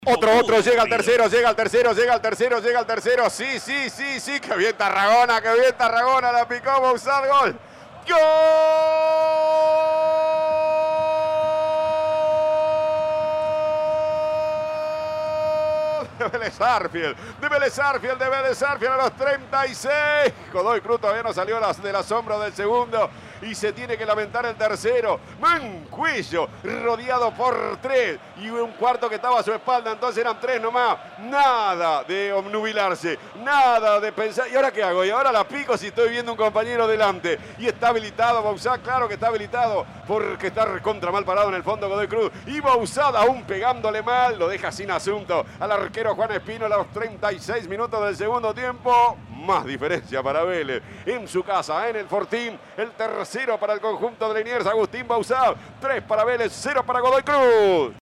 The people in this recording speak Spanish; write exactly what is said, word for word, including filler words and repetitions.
Otro, otro, llega al tercero, llega al tercero, llega al tercero, llega al tercero. Sí, sí, sí, sí, que bien Tarragona, que bien Tarragona, la picó Bouzat, gol. ¡Gol! De Vélez Sarsfield, de Vélez Sarsfield, de Vélez Sarsfield a los treinta y seis. Godoy Cruz todavía no salió del asombro del segundo y se tiene que lamentar el tercero. Mancuello, rodeado por tres y un cuarto que estaba a su espalda, entonces eran tres nomás. Nada de obnubilarse, nada de pensar, ¿y ahora qué hago? Y ahora la pico si estoy viendo un compañero delante. Y está habilitado Bouzat, claro que está habilitado, porque está recontra mal parado en el fondo Godoy Cruz. Y Bouzat aún pegándole mal, lo deja sin asunto al arquero Juan Espino a los treinta y seis minutos del segundo tiempo. Más diferencia para Vélez en su casa, en el Fortín. El tercero para el conjunto de Liniers, Agustín Bouzat. Tres para Vélez, cero para Godoy Cruz.